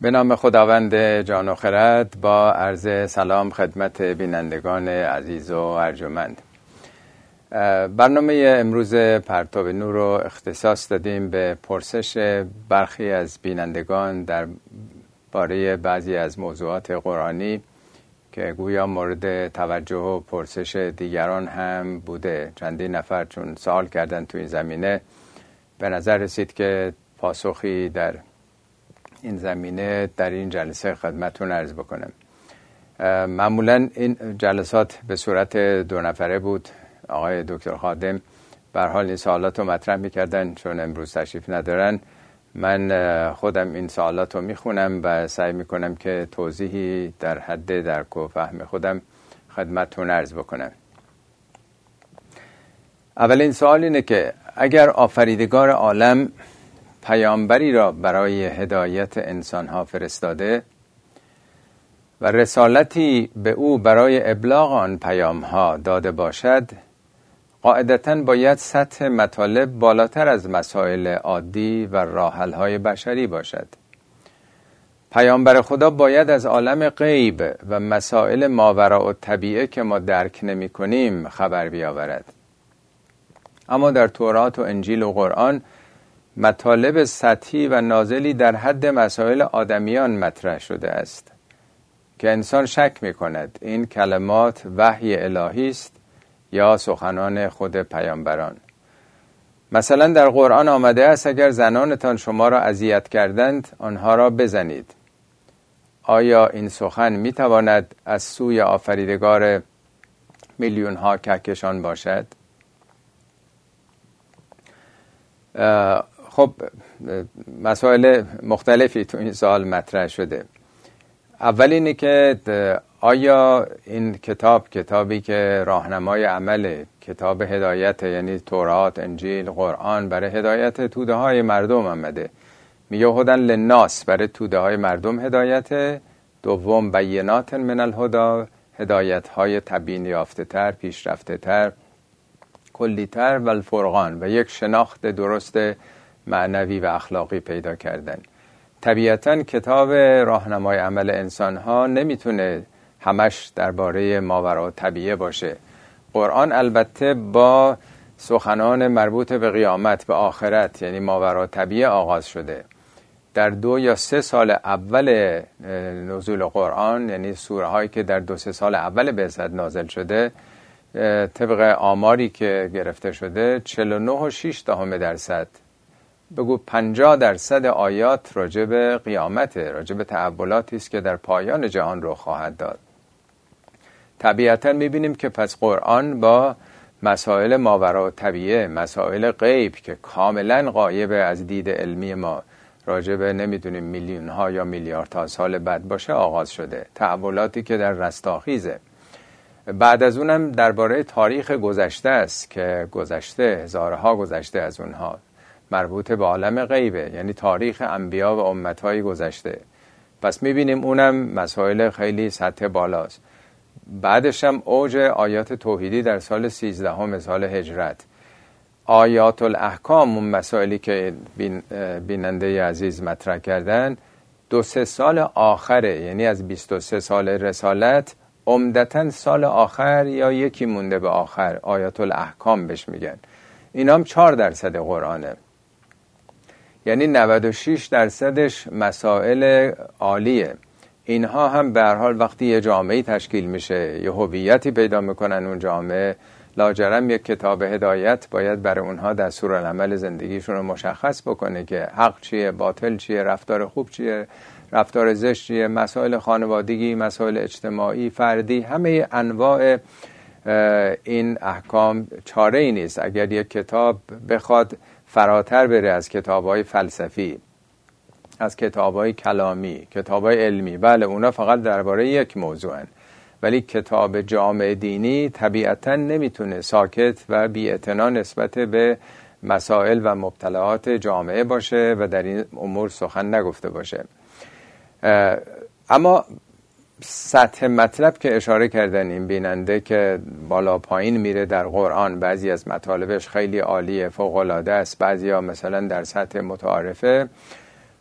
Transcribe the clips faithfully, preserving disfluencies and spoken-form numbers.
به نام خداوند جان و خرد، با عرض سلام خدمت بینندگان عزیز و ارجمند. برنامه امروز پرتاب نور رو اختصاص دادیم به پرسش برخی از بینندگان در باره بعضی از موضوعات قرآنی که گویا مورد توجه و پرسش دیگران هم بوده. چندین نفر چون سوال کردن تو این زمینه، به نظر رسید که پاسخی در این زمینه در این جلسه خدمتتون عرض بکنم. معمولا این جلسات به صورت دو نفره بود. آقای دکتر خادم به هر حال این سوالات رو مطرح میکردن، چون امروز تشریف ندارن من خودم این سوالات رو میخونم و سعی میکنم که توضیحی در حد درک و فهم خودم خدمتتون عرض بکنم. اولین سوال اینه که اگر آفریدگار عالم پیامبری را برای هدایت انسانها فرستاده و رسالتی به او برای ابلاغ آن پیامها داده باشد، قاعدتاً باید سطح مطالب بالاتر از مسائل عادی و راحل‌های بشری باشد. پیامبر خدا باید از عالم غیب و مسائل ماوراء الطبیعه که ما درک نمی کنیم خبر بیاورد. اما در تورات و انجیل و قرآن مطالب سطحی و نازلی در حد مسائل آدمیان مطرح شده است که انسان شک می کند این کلمات وحی الهی است یا سخنان خود پیامبران. مثلا در قرآن آمده است اگر زنانتان شما را اذیت کردند آنها را بزنید. آیا این سخن می تواند از سوی آفریدگار میلیون ها کهکشان باشد؟ خب مسائل مختلفی تو این سوال مطرح شده. اول اینه که آیا این کتاب کتابی که راهنمای عمل، کتاب هدایت، یعنی تورات، انجیل، قرآن برای هدایت توده های مردم آمده. میگه هدن للناس، برای توده های مردم هدایت. دوم بینات من الهدی، هدایت های تبیین یافته تر، پیشرفته تر، کلی تر و الفرقان، و یک شناخت درست معنوی و اخلاقی پیدا کردن. طبیعتاً کتاب راهنمای عمل انسان ها نمیتونه همش درباره ماوراء الطبیعه باشه. قرآن البته با سخنان مربوط به قیامت، به آخرت، یعنی ماوراء الطبیعه آغاز شده. در دو یا سه سال اول نزول قرآن، یعنی سوره هایی که در دو سه سال اول بعثت نازل شده، طبق آماری که گرفته شده چهل و نه و شش دهم درصد، بگو پنجاه درصد آیات راجع به قیامته، راجع به تحولاتی است که در پایان جهان رو خواهد داد. طبیعتا میبینیم که پس قرآن با مسائل ماوراء الطبیعه، مسائل غیب که کاملا غایب از دید علمی ما، راجع به نمیدونیم میلیون ها یا میلیاردها سال بعد باشه آغاز شده. تحولاتی که در رستاخیزه. بعد از اونم درباره تاریخ گذشته است که گذشته، هزارها گذشته از اونها، مربوط به عالم غیبه، یعنی تاریخ انبیا و امتهای گذشته. پس میبینیم اونم مسائل خیلی سطح بالاست. بعدش هم اوج آیات توحیدی در سال سیزدهم سال هجرت. آیات الاحکام، اون مسائلی که بین بیننده عزیز مطرح کردن، دو سه سال آخره، یعنی از بیست و سه سال رسالت عمدتاً سال آخر یا یکی مونده به آخر آیات الاحکام بهش میگن. اینا هم چهار درصد قرآنه، یعنی نود و شش درصدش مسائل عالیه. اینها هم به هر حال وقتی یه جامعه تشکیل میشه، یه هویتی پیدا میکنن اون جامعه، لاجرم یک کتاب هدایت باید برای اونها دستورالعمل زندگیشون رو مشخص بکنه که حق چیه، باطل چیه، رفتار خوب چیه، رفتار زشت چیه، مسائل خانوادگی، مسائل اجتماعی، فردی، همه انواع این احکام. چاره ای نیست اگر یک کتاب بخواد فراتر بره از کتاب‌های فلسفی، از کتاب‌های کلامی، کتاب‌های علمی. بله اونا فقط درباره یک موضوعن، ولی کتاب جامع دینی طبیعتاً نمیتونه ساکت و بی‌اعتنا نسبت به مسائل و مبتلعات جامعه باشه و در این امور سخن نگفته باشه. اما سطح مطلب که اشاره کردن این بیننده که بالا پایین میره در قرآن، بعضی از مطالبش خیلی عالیه، فوق‌العاده است، بعضی ها مثلا در سطح متعارفه.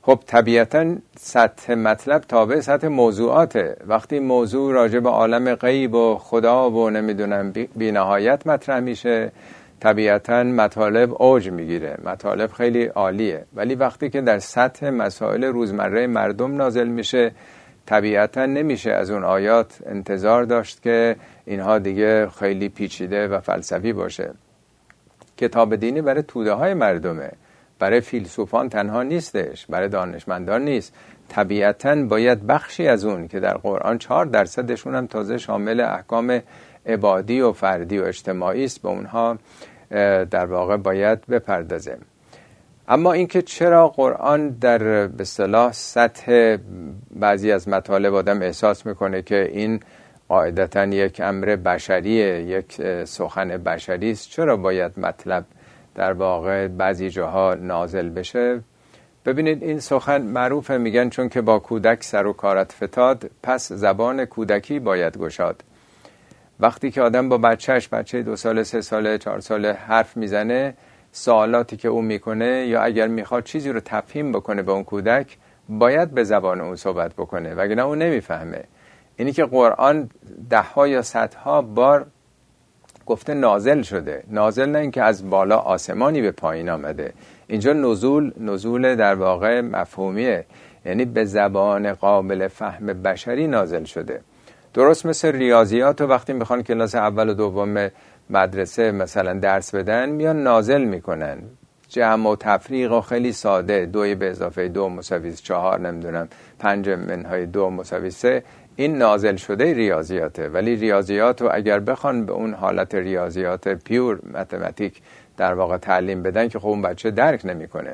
خب طبیعتا سطح مطلب تابع سطح موضوعاته. وقتی موضوع راجع به عالم غیب و خدا و نمیدونم بی نهایت مطرح میشه، طبیعتا مطالب اوج میگیره، مطالب خیلی عالیه. ولی وقتی که در سطح مسائل روزمره مردم نازل میشه، طبیعتا نمیشه از اون آیات انتظار داشت که اینها دیگه خیلی پیچیده و فلسفی باشه. کتاب دینی برای توده های مردمه، برای فیلسوفان تنها نیستش، برای دانشمندان نیست. طبیعتا باید بخشی از اون که در قرآن چهار درصدشون هم تازه شامل احکام عبادی و فردی و اجتماعی است، به اونها در واقع باید بپردازه. اما اینکه چرا قرآن در به اصطلاح سطح بعضی از مطالب آدم احساس میکنه که این قاعدتاً یک امر بشریه، یک سخن بشری است، چرا باید مطلب در واقع بعضی جاها نازل بشه؟ ببینید این سخن معروفه، میگن چون که با کودک سر و کارت فتاد، پس زبان کودکی باید گشاد. وقتی که آدم با بچهش، بچه دو ساله، سه ساله، چهار ساله حرف میزنه، سوالاتی که اون میکنه یا اگر میخواد چیزی رو تفهیم بکنه به اون کودک، باید به زبان اون صحبت بکنه، وگرنه اون نمیفهمه. اینی که قرآن ده ها یا صدها بار گفته نازل شده، نازل نه اینکه از بالا آسمانی به پایین آمده. اینجا نزول نزول در واقع مفهومیه، یعنی به زبان قابل فهم بشری نازل شده. درست مثل ریاضیات، و وقتی میخوان کلاس اول و دوم مدرسه مثلا درس بدن، میان نازل میکنن جمع و تفریق و خیلی ساده، دوی به اضافه دو مساوی چهار، نمیدونم پنج منهای دو مساوی سه. این نازل شده ریاضیاته. ولی ریاضیات رو اگر بخوان به اون حالت ریاضیات پیور متمتیک در واقع تعلیم بدن که خب اون بچه درک نمیکنه.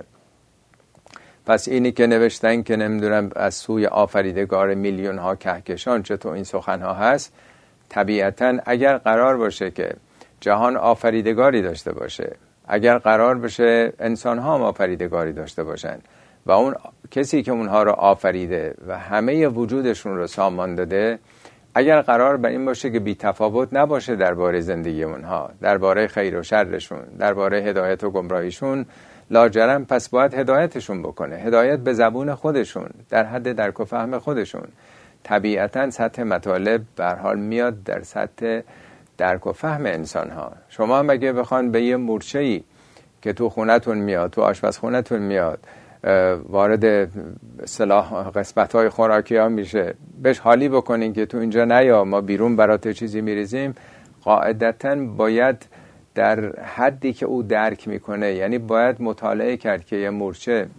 پس اینی که نوشتن که نمیدونم از سوی آفریدگار میلیون ها کهکشان چطور این سخن ها هست، طبیعتا اگر قرار باشه که جهان آفریدگاری داشته باشه، اگر قرار باشه انسان ها هم آفریدگاری داشته باشن و اون کسی که اونها رو آفریده و همه وجودشون رو سامان داده، اگر قرار بر این باشه که بی تفاوت نباشه درباره زندگی اونها، درباره خیر و شرشون، درباره هدایت و گمراهیشون، لاجرم پس باید هدایتشون بکنه، هدایت به زبون خودشون، در حد درک و فهم خودشون. طبیعتا سطح مطالب به هر حال میاد در سطح درک و فهم انسان ها. شما هم اگه بخوان به یه مورچه‌ای که تو خونتون میاد، تو آشپزخونتون میاد، وارد صلاح قسمت‌های خوراکی ها میشه، بهش حالی بکنین که تو اینجا نیا، ما بیرون برات چیزی میریزیم، قاعدتاً باید در حدی که او درک میکنه، یعنی باید مطالعه کرد که یه مورچه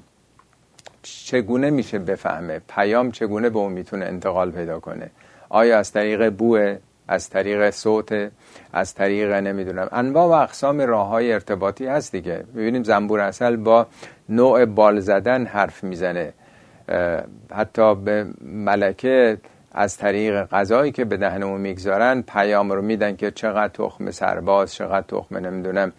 چگونه میشه بفهمه، پیام چگونه به اون میتونه انتقال پیدا کنه. آیا از طریق بوه، از طریق صوت، از طریق نمیدونم انواع و اقسام راههای ارتباطی هست دیگه. میبینیم زنبور عسل با نوع بال زدن حرف میزنه، حتی به ملکه از طریق غذایی که به دهنمون میگذارن پیام رو میدن که چقدر تخم سرباز، چقدر تخم نمیدونم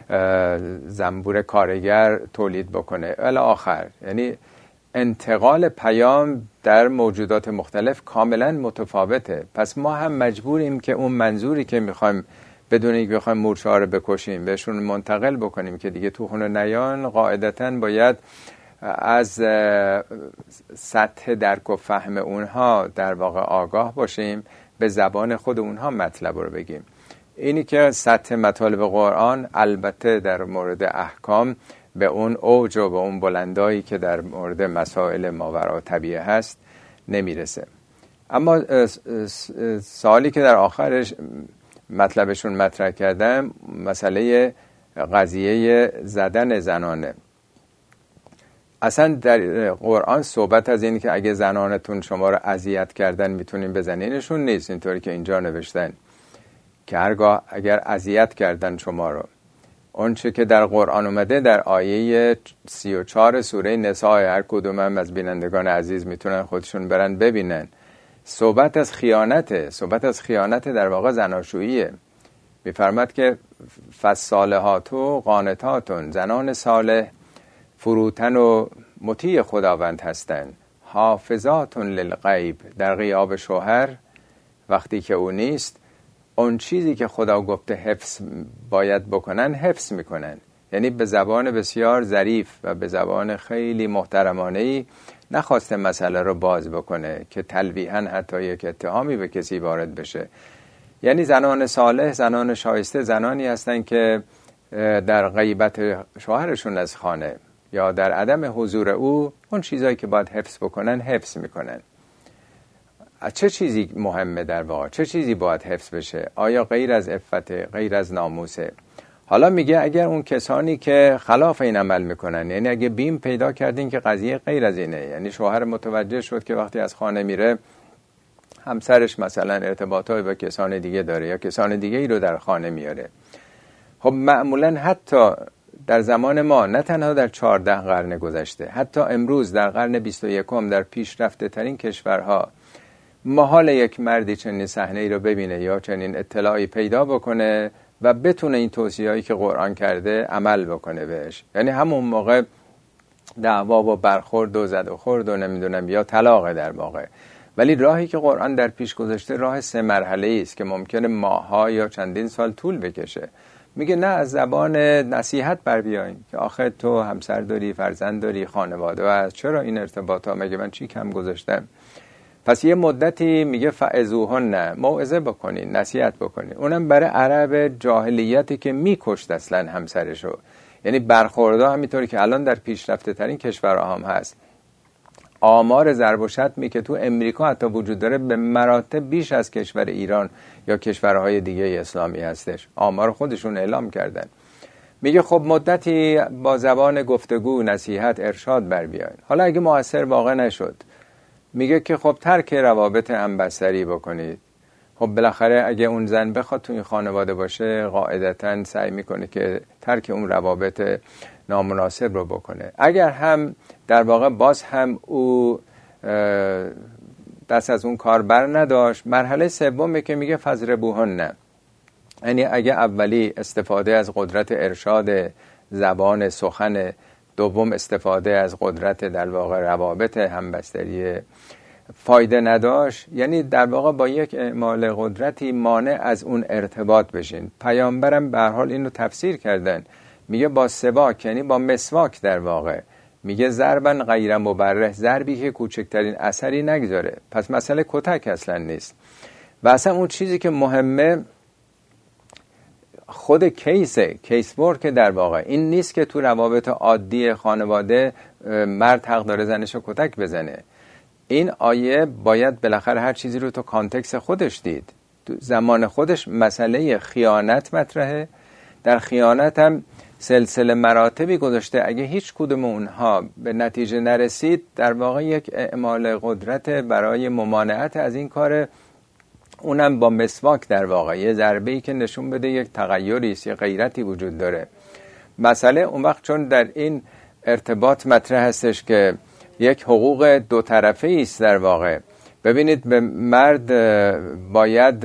زنبور کارگر تولید بکنه الی آخر. یعنی انتقال پیام در موجودات مختلف کاملا متفاوته. پس ما هم مجبوریم که اون منظوری که میخوایم بدون اینکه بخوایم مورچه ها رو بکشیم بهشون منتقل بکنیم که دیگه تو خونه نیان، قاعدتاً باید از سطح درک و فهم اونها در واقع آگاه باشیم، به زبان خود اونها مطلب رو بگیم. اینی که سطح مطالب قرآن البته در مورد احکام به اون اوج و به اون بلندایی که در مورد مسائل ماوراء طبیعه هست نمیرسه. اما سوالی که در آخرش مطلبشون مطرح کردم، مسئله قضیه زدن زنانه. اصلا در قرآن صحبت از این که اگه زنانتون شما رو اذیت کردن میتونین بزنینشون نیست، اینطوری که اینجا نوشتن که هرگاه اگر اذیت کردن شما رو. اون چه که در قرآن اومده در آیه سی و چهار سوره نساء، هر کدوم هم از بینندگان عزیز میتونن خودشون برن ببینن، صحبت از خیانته، صحبت از خیانت در واقع زناشوییه. میفرماد که فالصالحات قانتاتون، زنان صالح فروتن و مطیع خداوند هستند، حافظاتون للغیب، در غیاب شوهر وقتی که او نیست اون چیزی که خدا گفته حفظ باید بکنن حفظ میکنن. یعنی به زبان بسیار ظریف و به زبان خیلی محترمانه‌ای نخواسته مسئله رو باز بکنه که تلویحاً حتی یک اتهامی به کسی وارد بشه. یعنی زنان صالح، زنان شایسته، زنانی هستن که در غیبت شوهرشون از خانه یا در عدم حضور او اون چیزایی که باید حفظ بکنن حفظ میکنن. چه چیزی مهمه در واقع؟ چه چیزی باید حفظ بشه؟ آیا غیر از عفت، غیر از ناموسه؟ حالا میگه اگر اون کسانی که خلاف این عمل میکنن، یعنی اگه بیم پیدا کردین که قضیه غیر از اینه، یعنی شوهر متوجه شد که وقتی از خانه میره همسرش مثلا ارتباطات با کسان دیگه داره یا کسان دیگه ای رو در خانه میاره. خب معمولا حتی در زمان ما، نه تنها در چهارده قرن گذشته، حتی امروز در قرن بیست و یکم در پیشرفته ترین کشورها محال یک مردی چنین صحنه ای رو ببینه یا چنین اطلاعی پیدا بکنه و بتونه این توصیه‌ای که قرآن کرده عمل بکنه بهش. یعنی همون موقع دعوا و برخورد و زد و خورد و نمیدونم یا طلاق در واقع. ولی راهی که قرآن در پیش گذاشته راه سه مرحله‌ای است که ممکنه ماه‌ها یا چندین سال طول بکشه. میگه نه، از زبان نصیحت بر بیاین که آخه تو همسر داری، فرزند داری، خانواده و از چرا این ارتباطا، مگه من چی کم گذاشتم؟ پس یه مدتی میگه فعظوهن، موعظه بکنین، نصیحت بکنین. اونم برای عرب جاهلیتی که میکشت اصلا همسرشو. یعنی برخوردها همینطوری که الان در پیشرفته ترین کشورها هم هست. آمار ضرب و شتمی که تو امریکا حتی وجود داره به مراتب بیش از کشور ایران یا کشورهای دیگه اسلامی هستش. آمار خودشون اعلام کردن. میگه خب مدتی با زبان گفتگو، نصیحت، ارشاد بر بیاین. حالا اگه مؤثر واقع نشد، میگه که خب ترک روابط همبستری بکنید. خب بالاخره اگه اون زن بخواد تو این خانواده باشه، قاعدتاً سعی میکنه که ترک اون روابط نامناسب رو بکنه. اگر هم در واقع باز هم او دست از اون کار بر نداشت، مرحله سومه که میگه فضربوهن. نه، یعنی اگه اولی استفاده از قدرت ارشاد زبان سخن، دوم استفاده از قدرت در واقع روابط همبستری فایده نداشت، یعنی در واقع با یک اعمال قدرتی مانع از اون ارتباط بشین. پیامبرم به هر حال اینو تفسیر کردن، میگه با سواک، یعنی با مسواک در واقع. میگه ضربن غیر مبرح، ضربی که کوچکترین اثری نگذاره. پس مسئله کتک اصلا نیست. و اصلا اون چیزی که مهمه خود کیسه، کیس ورک در واقع. این نیست که تو روابط عادی خانواده مرد حق داره زنشو کتک بزنه. این آیه باید بالاخره هر چیزی رو تو کانتکست خودش دید. تو زمان خودش مسئله خیانت مطرحه. در خیانت هم سلسله مراتبی گذاشته. اگه هیچ کدوم اونها به نتیجه نرسید، در واقع یک اعمال قدرت برای ممانعت از این کار، اونم با مسواک در واقع. یه ضربه‌ای که نشون بده یک تغییری است، یه غیرتی وجود داره. مسئله اون وقت چون در این ارتباط مطرح هستش که یک حقوق دو طرفه است در واقع. ببینید، به مرد باید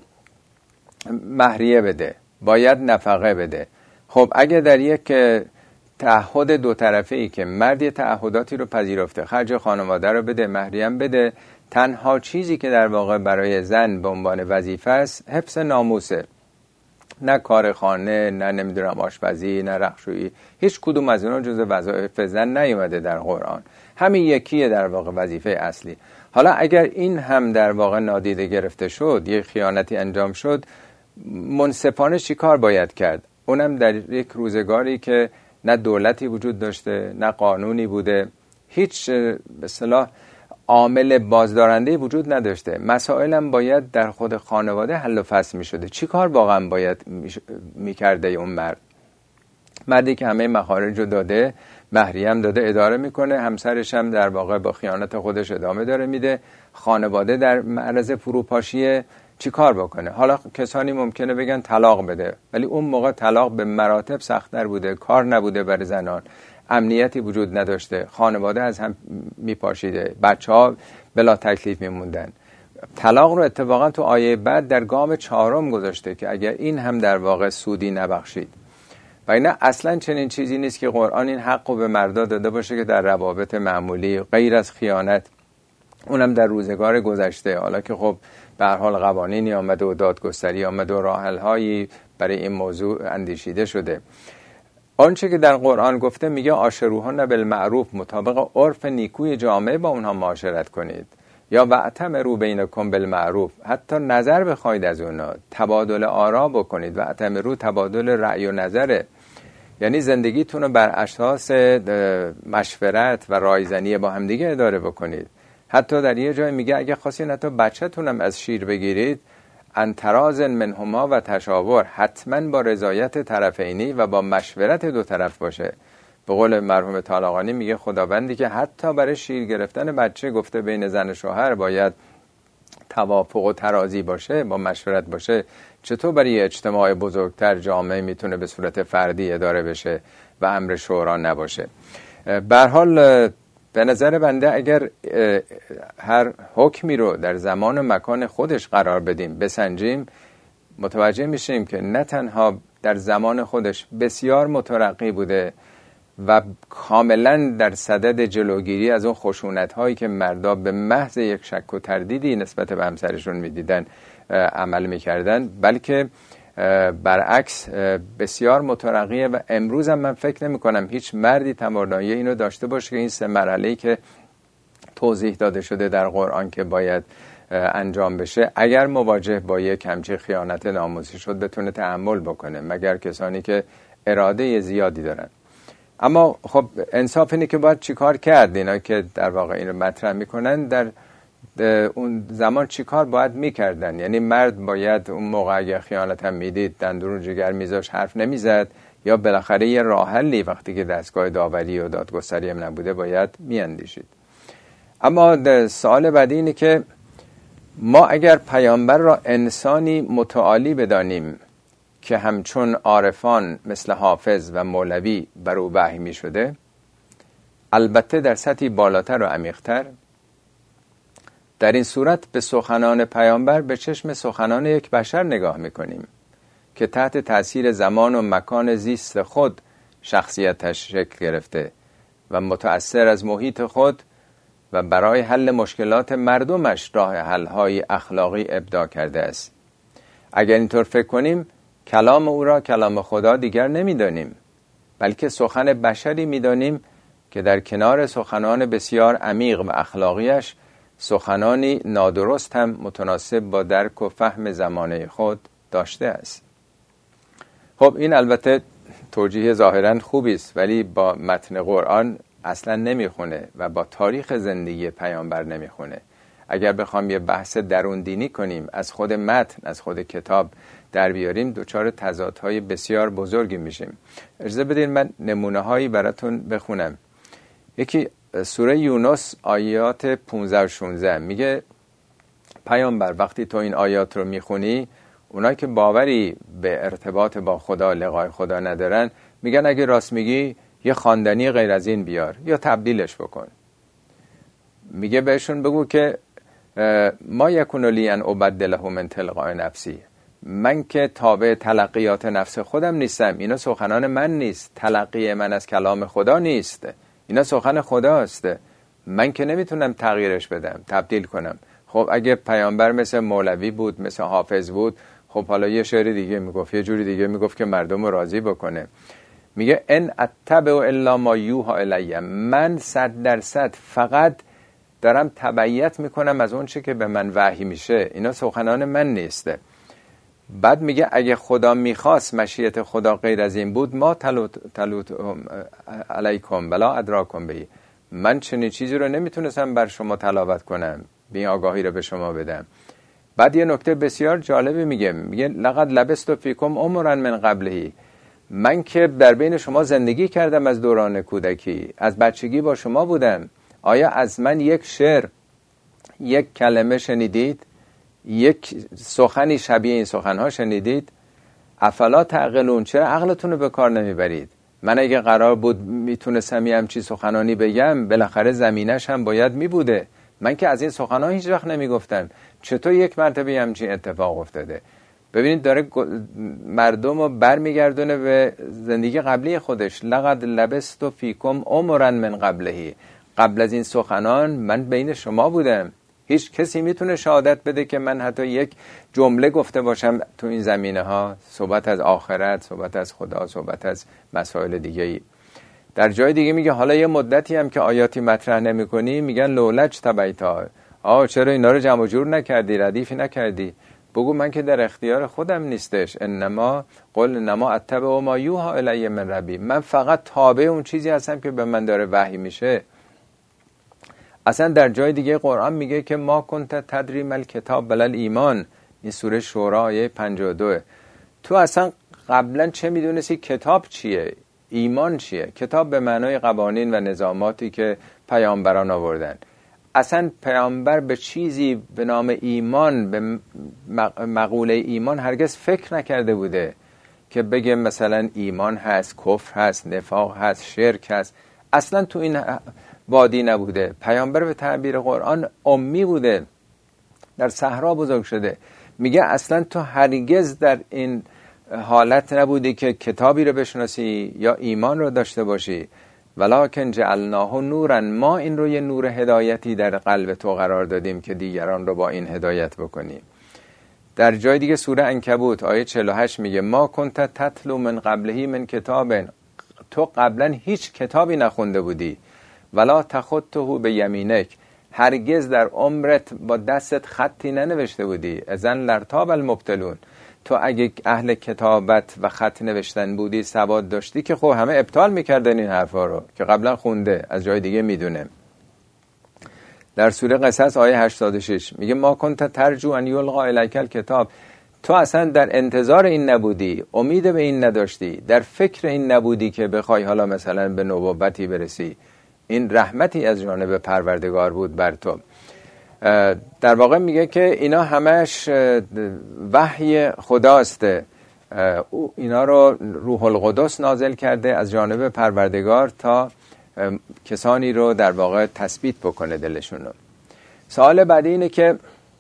مهریه بده، باید نفقه بده. خب اگه در یک تعهد دو طرفه ای که مرد تعهداتی رو پذیرفته، خرج خانواده رو بده، مهریه هم بده، تنها چیزی که در واقع برای زن به عنوان وظیفه است حفظ ناموسه. نه کار خانه، نه نمیدونم آشپزی، نه رختشویی، هیچ کدوم از اونها جز وظایف زن نیومده در قرآن. همین یکیه در واقع وظیفه اصلی. حالا اگر این هم در واقع نادیده گرفته شد، یک خیانتی انجام شد، منصفانه چی کار باید کرد؟ اونم در یک روزگاری که نه دولتی وجود داشته، نه قانونی بوده، هیچ به اصطلاح عامل بازدارنده وجود نداشته. مسائل هم باید در خود خانواده حل و فصل می شده. چی کار واقعا باید می کرده اون مرد؟ مردی که همه مخارج رو داده، مهریه هم داده، اداره میکنه، همسرش هم در واقع با خیانت خودش ادامه داره میده، خانواده در معرض فروپاشیه، چی کار بکنه؟ حالا کسانی ممکنه بگن طلاق بده، ولی اون موقع طلاق به مراتب سخت‌تر بوده، کار نبوده برای زنان، امنیتی وجود نداشته، خانواده از هم میپاشیده، بچه‌ها بلا تکلیف میموندن. طلاق رو اتفاقا تو آیه بعد در گام چهارم گذاشته که اگر این هم در واقع سودی نبخشید. و اینا اصلا چنین چیزی نیست که قرآن این حق رو به مردا داده باشه که در روابط معمولی غیر از خیانت، اونم در روزگار گذشته، حالا که خب به هر حال قوانینی آمده و دادگستری آمده و راه‌حل‌هایی برای این موضوع اندیشیده شده. آنچه که در قرآن گفته میگه عاشروهن بالمعروف، مطابق عرف نیکوی جامعه با اونها معاشرت کنید، یا واعتمروا بینکم بالمعروف، حتی نظر بخواید از اونها، تبادل آرا بکنید. واعتمروا تبادل رأی و نظره، یعنی زندگیتون رو بر اساس مشورت و رایزنی با همدیگه اداره بکنید. حتی در یه جای میگه اگه خواستین حتی بچه‌تونم از شیر بگیرید، انتراز منهما و تشاور، حتما با رضایت طرفینی و با مشورت دو طرف باشه. به قول مرحوم طالقانی میگه خداوندی که حتی برای شیر گرفتن بچه گفته بین زن و شوهر باید توافق و ترازی باشه، با مشورت باشه، چطور برای اجتماع بزرگتر جامعه میتونه به صورت فردی اداره بشه و امر شورا نباشه؟ به هر حال به نظر بنده اگر هر حکمی رو در زمان و مکان خودش قرار بدیم، بسنجیم، متوجه میشیم که نه تنها در زمان خودش بسیار مترقی بوده و کاملا در صدد جلوگیری از اون خشونت هایی که مردا به محض یک شک و تردیدی نسبت به همسرشون میدیدن عمل میکردن، بلکه برعکس بسیار مترقیه. و امروز هم من فکر نمی کنم هیچ مردی تمایل اینو داشته باشه که این سه مرحله‌ای که توضیح داده شده در قرآن که باید انجام بشه، اگر مواجه با یک همچین خیانت ناموسی شد بتونه تحمل بکنه، مگر کسانی که اراده زیادی دارن. اما خب انصاف اینه که باید چیکار کرد؟ اینا که در واقع اینو مطرح میکنن در اون زمان چیکار باید میکردن؟ یعنی مرد باید اون موقع اگه خیانت هم میدید دندون جگر میذاش، حرف نمیزد، یا بالاخره یه راه حلی وقتی که دستگاه داوری و دادگستری هم نبوده باید میاندیشید. اما سوال بعدی اینه که ما اگر پیامبر را انسانی متعالی بدانیم که همچون عارفان مثل حافظ و مولوی بر او وحی می شده، البته در سطحی بالاتر و عمیق‌تر، در این صورت به سخنان پیامبر به چشم سخنان یک بشر نگاه می کنیم که تحت تأثیر زمان و مکان زیست خود شخصیتش شکل گرفته و متأثر از محیط خود و برای حل مشکلات مردمش راه حل‌های اخلاقی ابداع کرده است. اگر اینطور فکر کنیم کلام او را کلام خدا دیگر نمی‌دانیم، بلکه سخن بشری می‌دانیم که در کنار سخنان بسیار عمیق و اخلاقیش سخنانی نادرست هم متناسب با درک و فهم زمانه خود داشته است. خب این البته توجیه ظاهراً خوبی است، ولی با متن قرآن اصلا نمیخونه و با تاریخ زندگی پیامبر نمیخونه. اگر بخوام یه بحث درون دینی کنیم، از خود متن، از خود کتاب در بیاریم، دچار تضادهای بسیار بزرگی میشیم. اجازه بدین من نمونه هایی براتون بخونم. یکی سوره یونس آیات پانزده و شانزده میگه پیامبر وقتی تو این آیات رو میخونی، اونایی که باوری به ارتباط با خدا، لقای خدا ندارن، میگن اگه راست میگی یه خواندنی غیر از این بیار یا تبدیلش بکن. میگه بهشون بگو که ما یکون لی ان ابدله من تلقاء نفسی، من که تابع تلقیات نفس خودم نیستم، اینا سخنان من نیست، تلقی من از کلام خدا نیست، اینا سخن خداست، من که نمیتونم تغییرش بدم، تبدیل کنم. خب اگه پیامبر مثل مولوی بود، مثل حافظ بود، خب حالا یه شعر دیگه میگفت، یه جوری دیگه میگفت که مردم رو راضی بکنه. میگه ان اتبع الا ما یوحى الی، من صد درصد فقط دارم تبعیت میکنم از اون چه که به من وحی میشه، اینا سخنان من نیسته. بعد میگه اگه خدا میخواست، مشیت خدا غیر از این بود، ما تلوت تلوت علیکم بلا ادراکم بی، من چنین چیزی رو نمیتونستم بر شما تلاوت کنم، بی آگاهی رو به شما بدم. بعد یه نکته بسیار جالبی میگه، میگه لقد لبست فیکم عمرا من قبلهی، من که در بین شما زندگی کردم از دوران کودکی، از بچگی با شما بودم، آیا از من یک شعر، یک کلمه شنیدید؟ یک سخنی شبیه این سخنها شنیدید؟ افلا تعقلون، چرا عقلتون رو به کار نمیبرید؟ من اگه قرار بود میتونستم یه همچی سخنانی بگم، بالاخره زمینش هم باید میبوده. من که از این سخنها هیچ وقت نمیگفتم، چطور یک مرتبه همچین اتفاق افتاده؟ ببینید داره مردم رو برمیگردونه به زندگی قبلی خودش. لقد لبست فیکم عمرا من قبلهی، قبل از این سخنان من بین شما بودم، هیچ کسی میتونه شهادت بده که من حتی یک جمله گفته باشم تو این زمینه ها، صحبت از آخرت، صحبت از خدا، صحبت از مسائل دیگه ای. در جای دیگه میگه حالا یه مدتی هم که آیاتی مطرح نمی‌کنی، میگن لولج تبیتا، آه چرا اینا رو جمع جور نکردی، ردیفی نکردی؟ بگو من که در اختیار خودم نیستش. انما قل انما اتبع ما یوحی الی من ربی، من فقط تابع اون چیزی هستم که به من داره وحی میشه. اصلا در جای دیگه قرآن میگه که ما کنت تدری مل کتاب بلل ایمان، این سوره شورا آیه پنجاه و دو. تو اصلا قبلا چه میدونستی کتاب چیه، ایمان چیه؟ کتاب به معنای قوانین و نظاماتی که پیامبران آوردن. اصلا پیامبر به چیزی به نام ایمان، به مقوله ایمان هرگز فکر نکرده بوده که بگه مثلا ایمان هست، کفر هست، نفاق هست، شرک هست. اصلا تو این وادی نبوده. پیامبر به تعبیر قرآن امی بوده، در صحرا بزرگ شده. میگه اصلا تو هرگز در این حالت نبودی که کتابی رو بشناسی یا ایمان رو داشته باشی. ولکن جعلناه نورا، ما این رو یه نور هدایتی در قلب تو قرار دادیم که دیگران رو با این هدایت بکنی. در جای دیگه سوره عنکبوت آیه چهل و هشت میگه ما کنت تتلو من قبلهی من کتاب، تو قبلا هیچ کتابی نخونده بودی. ولا تخطه به یمینک، هرگز در عمرت با دستت خطی ننوشته بودی. اذن لرتاب المبتلون، تو اگه اهل کتابت و خط نوشتن بودی، سواد داشتی، که خب همه ابطال میکردن این حرفا رو که قبلا خونده، از جای دیگه میدونه. در سوره قصص آیه هشتاد و شش میگه ما کنت ترجو ان یلقا الیک الکتاب، تو اصلا در انتظار این نبودی، امید به این نداشتی، در فکر این نبودی که بخوای حالا مثلا به نبوتی برسی. این رحمتی از جانب پروردگار بود بر تو. در واقع میگه که اینا همش وحی خداست، اینا رو روح القدس نازل کرده از جانب پروردگار تا کسانی رو در واقع تثبیت بکنه دلشون رو. سوال بعدی اینه که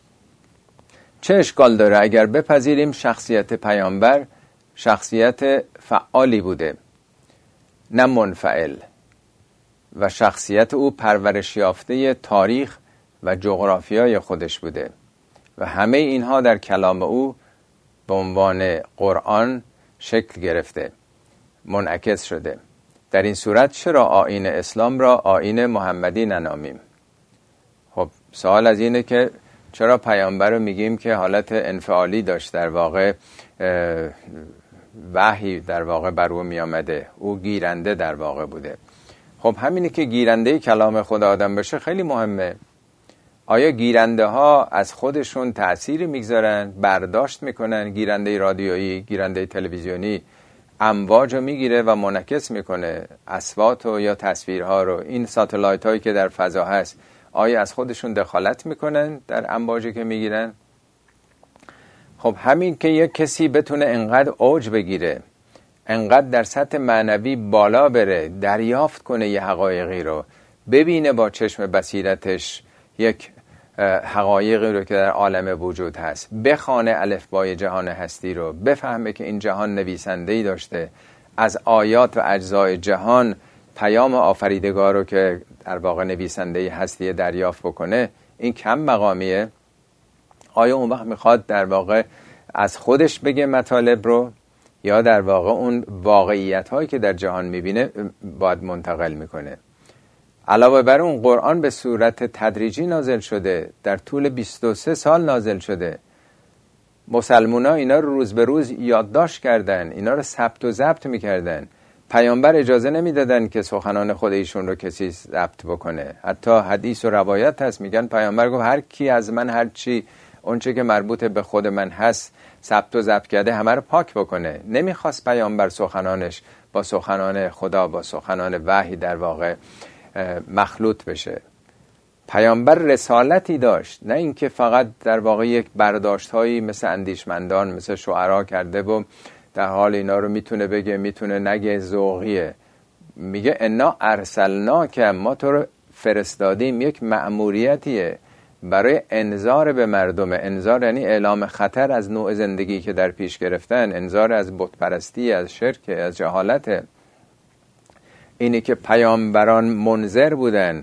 چه اشکال داره اگر بپذیریم شخصیت پیامبر شخصیت فعالی بوده نه منفعل، و شخصیت او پرورش یافته تاریخ و جغرافیای خودش بوده و همه اینها در کلام او به عنوان قرآن شکل گرفته، منعکس شده. در این صورت چرا آیین اسلام را آیین محمدی ننامیم؟ خب سوال از اینه که چرا پیامبر رو میگیم که حالت انفعالی داشت، در واقع وحی در واقع بر او می آمده، او گیرنده در واقع بوده. خب همینه که گیرنده کلام خدا آدم بشه خیلی مهمه. آیا گیرنده ها از خودشون تأثیری میگذارن، برداشت میکنن؟ گیرنده رادیویی، گیرنده تلویزیونی امواج رو میگیره و منعکس میکنه اصوات و یا تصویرها رو. این ساتلایت هایی که در فضا هست آیا از خودشون دخالت میکنن در امواجی که میگیرن؟ خب همین که یک کسی بتونه انقدر اوج بگیره، انقدر در سطح معنوی بالا بره، دریافت کنه یه حقایقی رو، ببینه با چشم بصیرتش یک حقایقی رو که در عالم وجود هست، بخونه الفبای جهان هستی رو، بفهمه که این جهان نویسنده‌ای داشته، از آیات و اجزای جهان پیام آفریدگار رو که در واقع نویسنده‌ای هستی دریافت بکنه، این کم مقامیه؟ آیا اون وقت میخواد در واقع از خودش بگه مطالب رو، یا در واقع اون واقعیت هایی که در جهان میبینه باید منتقل میکنه؟ علاوه بر اون قرآن به صورت تدریجی نازل شده، در طول بیست و سه سال نازل شده. مسلمان ها اینا رو روز به روز یادداشت کردن، اینا رو ثبت و ضبط میکردن. پیامبر اجازه نمیدادن که سخنان خود ایشون رو کسی ضبط بکنه. حتی حدیث و روایت هست میگن پیامبر گفت هر کی از من هر چی اونچه که مربوط به خود من هست ثبت و ضبط کرده همه رو پاک بکنه. نمیخواست پیامبر سخنانش با سخنان خدا، با سخنان وحی در واقع مخلوط بشه. پیامبر رسالتی داشت، نه اینکه فقط در واقع یک برداشت هایی مثل اندیشمندان، مثل شعرا کرده و در حال اینا رو میتونه بگه میتونه نگه، ذوقیه. میگه انا ارسلنا که ما تو رو فرستادیم، یک مأموریتیه برای انذار به مردم. انذار یعنی اعلام خطر از نوع زندگی که در پیش گرفتن، انذار از بت پرستی، از شرک، از جهالت. اینی که پیامبران منذر بودن،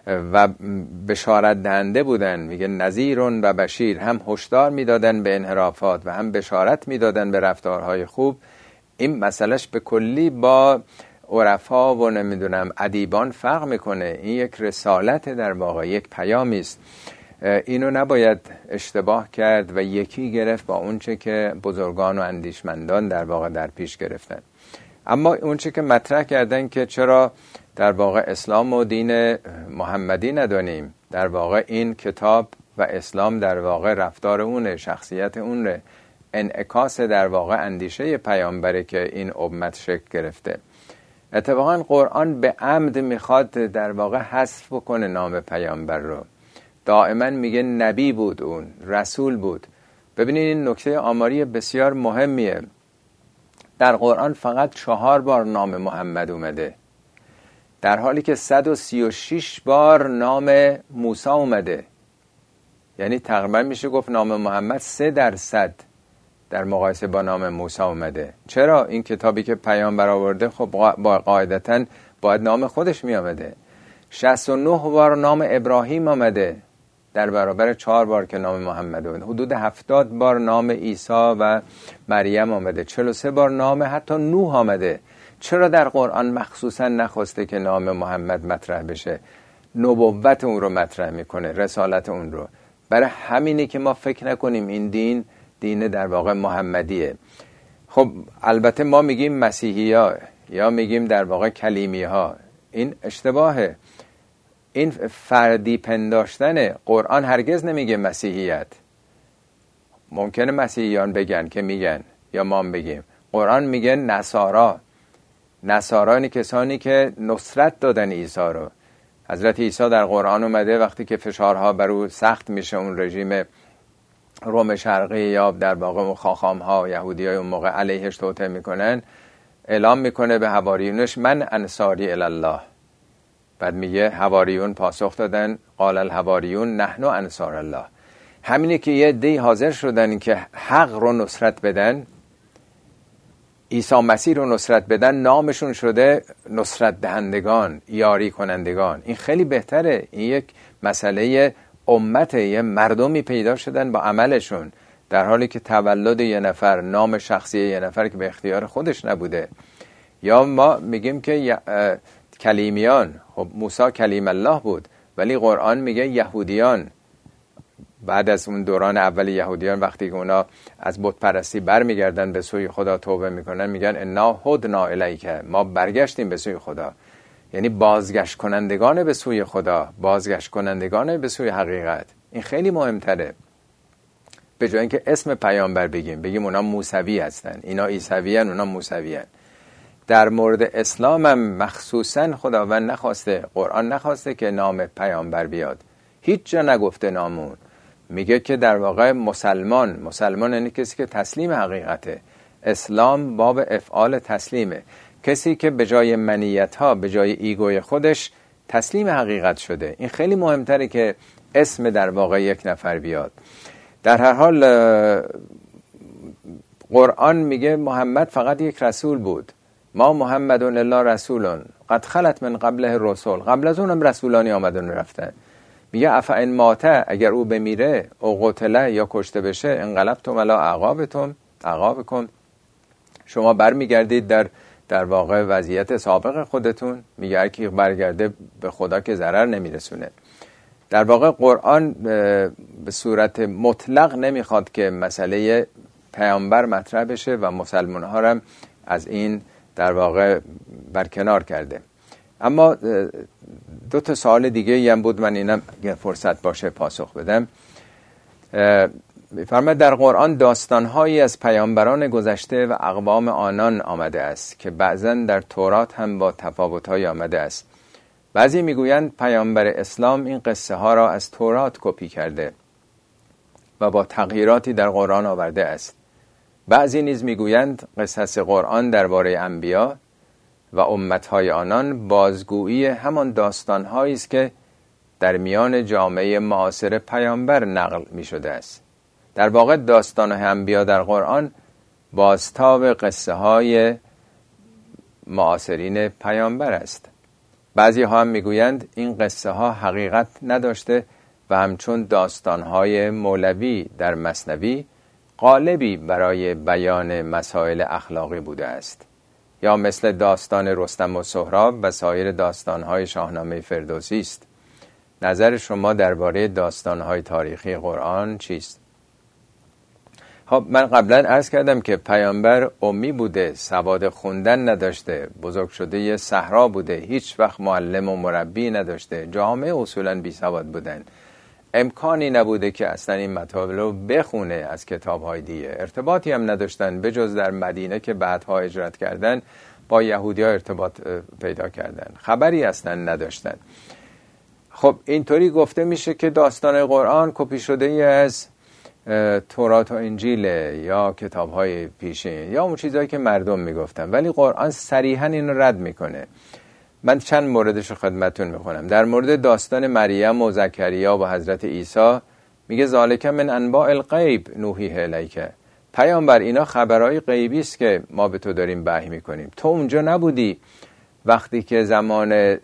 و بشارت دهنده بودن. میگه نذیر و بشیر، هم هشدار میدادن به انحرافات و هم بشارت میدادن به رفتارهای خوب. این مسئلهش به کلی با عرفا و نمیدونم ادیبان فرق میکنه. این یک رسالت، در واقع یک پیامی است. اینو نباید اشتباه کرد و یکی گرفت با اونچه که بزرگان و اندیشمندان در واقع در پیش گرفتن. اما اونچه که مطرح کردن که چرا در واقع اسلام و دین محمدی ندانیم، در واقع این کتاب و اسلام در واقع رفتار اونه، شخصیت اونه، انعکاس در واقع اندیشه پیامبره که این امت شکل گرفته. اتفاقا قرآن به عمد میخواد در واقع حذف کنه نام پیامبر رو. دائما میگه نبی بود، اون رسول بود. ببینید این نکته آماری بسیار مهمیه. در قرآن فقط چهار بار نام محمد اومده، در حالی که صد و سی و شش بار نام موسی اومده. یعنی تقریبا میشه گفت نام محمد سه درصد در مقایسه با نام موسی اومده. چرا؟ این کتابی که پیامبر آورده خب با قاعدتاً باید نام خودش می آمده. شصت و نه بار نام ابراهیم آمده در برابر چهار بار که نام محمد اومده. حدود هفتاد بار نام عیسی و مریم آمده. چهل و سه بار نام حتی نوح آمده. چرا در قرآن مخصوصا نخواسته که نام محمد مطرح بشه؟ نبوت اون رو مطرح میکنه، رسالت اون رو. برای همینه که ما فکر نکنیم این دین دین در واقع محمدیه. خب البته ما میگیم مسیحی ها یا میگیم در واقع کلیمی ها، این اشتباهه. این فردی پنداشتن. قرآن هرگز نمیگه مسیحیت. ممکنه مسیحیان بگن که میگن یا ما بگیم. قرآن میگه نصارا. نصارانی کسانی که نصرت دادن عیسی رو. حضرت عیسی در قرآن اومده وقتی که فشارها بر او سخت میشه، اون رژیم روم شرقی یا در واقع خاخام ها یهودی های اون موقع علیهش توطئه میکنن، اعلام میکنه به حواریونش من انصاری الله. بعد میگه حواریون پاسخ دادن قال الحواریون نحن انصار الله. همینه که یه عده‌ای حاضر شدن که حق رو نصرت بدن، عیسی مسیح رو نصرت بدن، نامشون شده نصرت دهندگان، یاری کنندگان. این خیلی بهتره. این یک مسئله امته، یه مردمی پیدا شدن با عملشون، در حالی که تولد یه نفر، نام شخصی یه نفر که به اختیار خودش نبوده. یا ما میگیم که کلیمیان، خب موسی کلیم الله بود، ولی قرآن میگه یهودیان. بعد از اون دوران اول یهودیان وقتی که اونا از بت پرستی برمیگردن به سوی خدا توبه میکنن، میگن انا هدنا الیک، ما برگشتیم به سوی خدا. یعنی بازگشت کنندگان به سوی خدا، بازگشت کنندگان به سوی حقیقت. این خیلی مهمتره. به جای اینکه اسم پیامبر بگیم بگیم اونا موسوی هستن، اینا عیسوی ان، اونا موسوی ان. در مورد اسلام هم مخصوصا خداوند نخواسته، قرآن نخواسته که نام پیامبر بیاد. هیچ جا نگفته نامون. میگه که در واقع مسلمان، مسلمان یعنی کسی که تسلیم حقیقته. اسلام باب افعال تسلیمه. کسی که به جای منیت ها، به جای ایگوی خودش تسلیم حقیقت شده. این خیلی مهمتره که اسم در واقع یک نفر بیاد. در هر حال قرآن میگه محمد فقط یک رسول بود. ما محمد الا رسولون قد خلت من قبله رسول. قبل از اونم رسولانی آمدن رفتن. میگه افئن ماته، اگر او بمیره، او قتله یا کشته بشه، انقلبتم علی اعقابتم اعقابکم، شما برمیگردید در در واقع وضعیت سابق خودتون. میگه هر کی برگرده به خدا که ضرر نمیرسونه. در واقع قرآن به صورت مطلق نمیخواد که مسئله پیامبر مطرح بشه و مسلمان ها هم از این در واقع برکنار کرده. اما دو تا سوال دیگه هم بود، من اینم فرصت باشه پاسخ بدم. می‌فرماید در قرآن داستان‌هایی از پیامبران گذشته و اقوام آنان آمده است که بعضاً در تورات هم با تفاوت‌های آمده است. بعضی میگویند پیامبر اسلام این قصه ها را از تورات کپی کرده و با تغییراتی در قرآن آورده است. بعضی نیز میگویند قصص قرآن درباره انبیا و امتهای آنان بازگویی همان داستان‌هایی است که در میان جامعه معاصر پیامبر نقل می‌شده است. در واقع داستان انبیا در قرآن بازتاب قصه های معاصرین پیامبر است. بعضی ها هم میگویند این قصه ها حقیقت نداشته و همچون داستان های مولوی در مثنوی قالبی برای بیان مسائل اخلاقی بوده است، یا مثل داستان رستم و سهراب و سایر داستان های شاهنامه فردوسی است. نظر شما درباره داستان های تاریخی قرآن چیست؟ خب من قبلا عرض کردم که پیامبر امی بوده، سواد خوندن نداشته، بزرگ شده یه صحرا بوده، هیچ وقت معلم و مربی نداشته، جامعه اصولا بی سواد بودن، امکانی نبوده که اصلا این مطالب رو بخونه از کتاب‌های دیگه، ارتباطی هم نداشتن به جز در مدینه که بعدها هجرت کردن با یهودی‌ها ارتباط پیدا کردن، خبری اصلا نداشتن. خب اینطوری گفته میشه که داستان قرآن کپی شده ای از تورات و انجیل یا کتاب‌های پیشین یا اون چیزایی که مردم میگفتن، ولی قرآن صریحاً اینو رد میکنه. من چند موردش رو خدمتتون میخونم. در مورد داستان مریم و زکریا و حضرت عیسی میگه ذالک من انباء الغیب نوحیه الیک، پیامبر اینا خبرهای غیبی است که ما به تو داریم وحی میکنیم. تو اونجا نبودی وقتی که زمان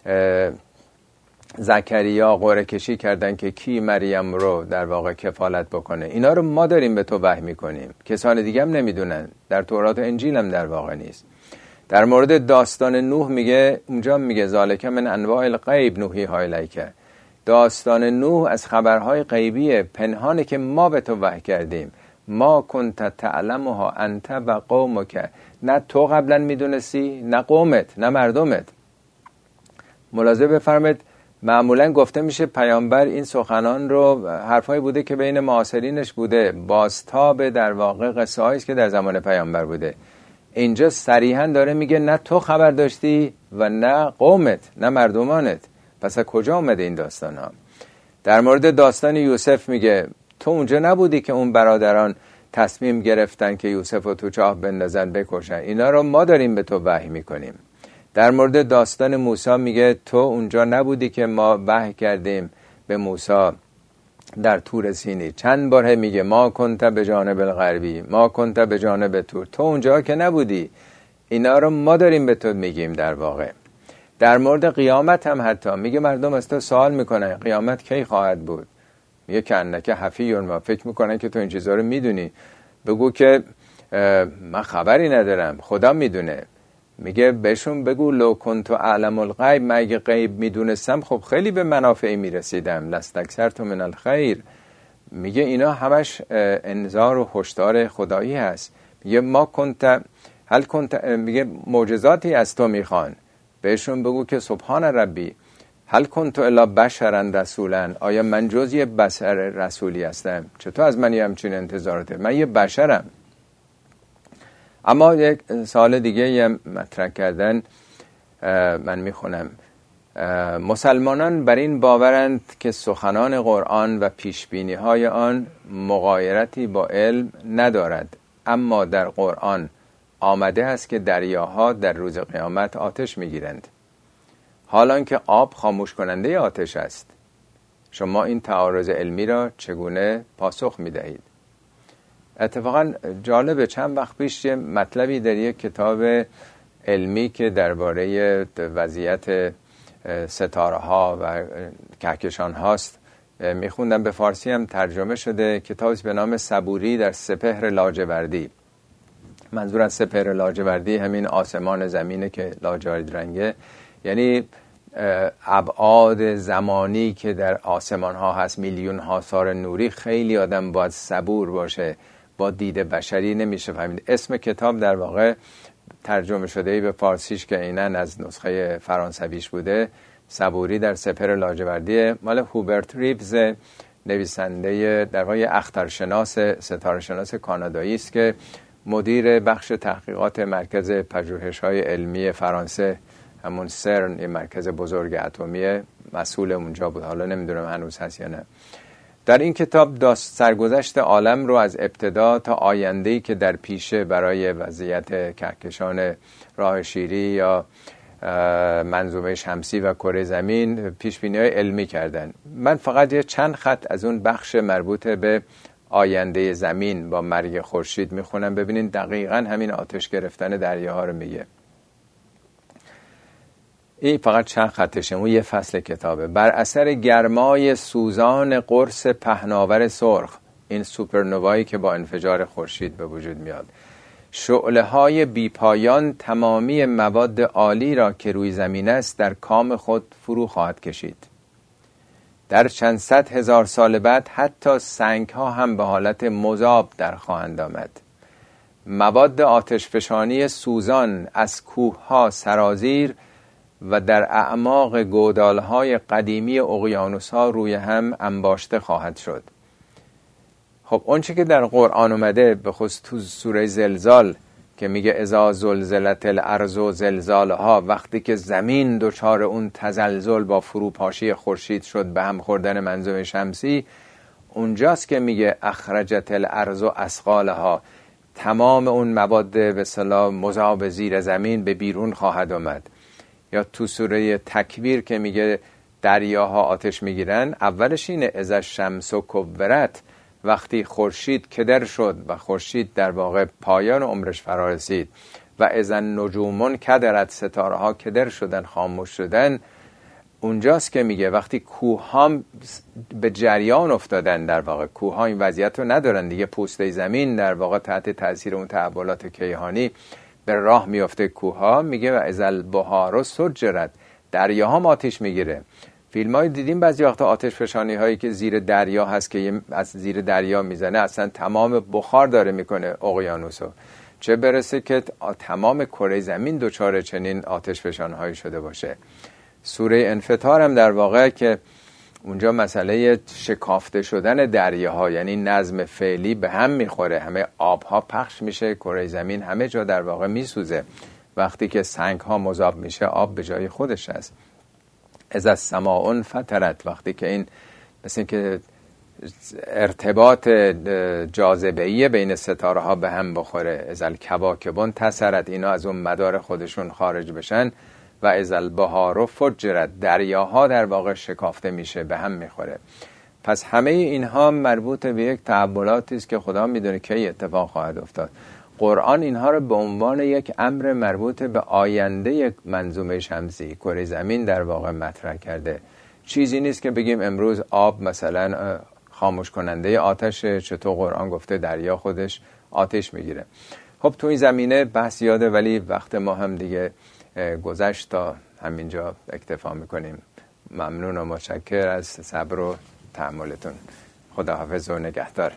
زکریا قرعه کشی کردن که کی مریم رو در واقع کفالت بکنه، اینا رو ما داریم به تو وحی میکنیم، کسان دیگه هم نمیدونن، در تورات و انجیل هم در واقع نیست. در مورد داستان نوح میگه اونجا میگه ذالک من انواع الغیب نوحی الیک، داستان نوح از خبرهای غیبی پنهانی که ما به تو وحی کردیم، ما کنت تعلمها انت و قومک، نه تو قبلا میدونستی نه قومت نه مردمت. ملاحظه بفرمایید معمولا گفته میشه پیامبر این سخنان رو، حرفایی بوده که بین معاصرینش بوده، بازتاب در واقع قصه هایی است که در زمان پیامبر بوده. اینجا صریحا داره میگه نه تو خبر داشتی و نه قومت نه مردمانت، پس از کجا اومده این داستان ها؟ در مورد داستان یوسف میگه تو اونجا نبودی که اون برادران تصمیم گرفتن که یوسف رو تو چاه بندازن بکشن، اینا رو ما داریم به تو وحی میکنیم. در مورد داستان موسی میگه تو اونجا نبودی که ما وحی کردیم به موسی در تور سینی. چند بار میگه ما کنت به جانب الغربی، ما کنت به جانب تور، تو اونجا که نبودی، اینا رو ما داریم به تو میگیم. در واقع در مورد قیامت هم حتی میگه مردم از تو سوال میکنن قیامت کی خواهد بود، میگه کنکه حفیون، ما فکر میکنن که تو این چیزا رو میدونی، بگو که من خبری ندارم، خدا میدونه. میگه بهشون بگو لو کنت اعلم الغیب، من اگه غیب میدونستم خب خیلی به منافعی میرسیدم، لستکثرت من الخیر. میگه اینا همش انذار و هشدار خدایی هست. میگه ما کنت هل کنت، میگه معجزاتی از تو میخوان، بهشون بگو که سبحان ربی هل کنت الا بشرا رسولا، آیا من جز یه بشر رسولی هستم؟ چطور از من یه همچین انتظاراته؟ من یه بشرم. اما یک سال دیگه یه مطرح کردن، من میخونم، مسلمانان بر این باورند که سخنان قرآن و پیشبینی های آن مغایرتی با علم ندارد، اما در قرآن آمده است که دریاها در روز قیامت آتش میگیرند، حالان که آب خاموش کننده آتش است. شما این تعارض علمی را چگونه پاسخ میدهید؟ اتفاقا جالبه، چند وقت پیش یه مطلبی در یک کتاب علمی که درباره وضعیت ستاره ها و کهکشان هاست میخوندم، به فارسی هم ترجمه شده، کتابی به نام صبوری در سپهر لاجوردی. منظور از سپهر لاجوردی همین آسمان زمینه که لاجورد رنگه، یعنی ابعاد زمانی که در آسمان ها هست، میلیون ها سال نوری، خیلی آدم باید صبور باشه، با دید بشری نمیشه فهمید. اسم کتاب در واقع ترجمه شده به فارسیش که اینن از نسخه فرانسویش بوده، صبوری در سپهر لاجوردی، مال هوبرت ریوز، نویسنده در واقع اخترشناس ستاره شناس کانادایی است که مدیر بخش تحقیقات مرکز پژوهش‌های علمی فرانسه، همون سرن، یه مرکز بزرگ اتمی، مسئول اونجا بود، حالا نمیدونم هنوز هست یا نه. در این کتاب داست سرگذشت عالم رو از ابتدا تا آینده‌ای که در پیشه برای وضعیت کهکشان راه شیری یا منظومه شمسی و کره زمین پیشبینی‌های علمی کردن. من فقط یه چند خط از اون بخش مربوط به آینده زمین با مرگ خورشید میخونم، ببینید دقیقاً همین آتش گرفتن دریاها رو میگه. این فقط چند خطشه، اون یه فصل کتابه. بر اثر گرمای سوزان قرص پهناور سرخ، این سوپرنوایی که با انفجار خورشید به وجود میاد، شعله های بیپایان تمامی مواد عالی را که روی زمین است در کام خود فرو خواهد کشید. در چند صد هزار سال بعد حتی سنگ ها هم به حالت مذاب در خواهند آمد. مواد آتشفشانی سوزان از کوه ها سرازیر و در اعماق گودال های قدیمی اقیانوس ها روی هم انباشته خواهد شد. خب اون چی که در قرآن اومده، به خصوص تو سوره زلزال که میگه اذا زلزلت الارض زلزالها، وقتی که زمین دچار اون تزلزل با فروپاشی خورشید شد، به هم خوردن منظومه شمسی، اونجاست که میگه اخرجت الارض اثقالها، تمام اون مواد به اصطلاح مذاب زیر زمین به بیرون خواهد آمد. یا تو سوره تکویر که میگه دریاها آتش میگیرن، اولش اینه اذا الشمس کورت، وقتی خورشید کدر شد و خورشید در واقع پایان عمرش فرا رسید، و اذا النجوم کدرت، ستاره ها کدر شدن، خاموش شدن، اونجاست که میگه وقتی کوه ها به جریان افتادن، در واقع کوه ها این وضعیت رو ندارن دیگه، پوسته زمین در واقع تحت تاثیر اون تحولات کیهانی به راه میفته کوه ها، میگه و اذا البحار سجرت، دریاها آتش میگیره. فیلم های دیدیم بعضی وقتا آتش فشانی هایی که زیر دریا هست که از زیر دریا میزنه، اصلا تمام بخار داره میکنه اقیانوسو، چه برسه که تمام کره زمین دچار چنین آتش فشانی هایی شده باشه. سوره انفطار هم در واقع که اونجا مسئله شکافته شدن دریاها، یعنی نظم فعلی به هم میخوره، همه آبها پخش میشه، کره زمین همه جا در واقع میسوزه. وقتی که سنگ ها مذاب میشه، آب به جای خودش هست. از السماء انفطرت، وقتی که این مثل که ارتباط جاذبه‌ای بین ستاره ها به هم بخوره، از الکواکب انتثرت، اینا از اون مدار خودشون خارج بشن، و از البحار فجرت، دریاها در واقع شکافته میشه، به هم میخوره. پس همه اینها مربوط به یک تحولاتی است که خدا میدونه کی اتفاق خواهد افتاد. قرآن اینها رو به عنوان یک امر مربوط به آینده یک منظومه شمسی، کره زمین، در واقع مطرح کرده. چیزی نیست که بگیم امروز آب مثلا خاموش کننده آتش، چطور قرآن گفته دریا خودش آتش میگیره. خب تو این زمینه بحث یاده، ولی وقت ما هم دیگه گذشت، تا همینجا اکتفا میکنیم. ممنون و متشکر از صبر و تحملتون. خداحافظ و نگهدار.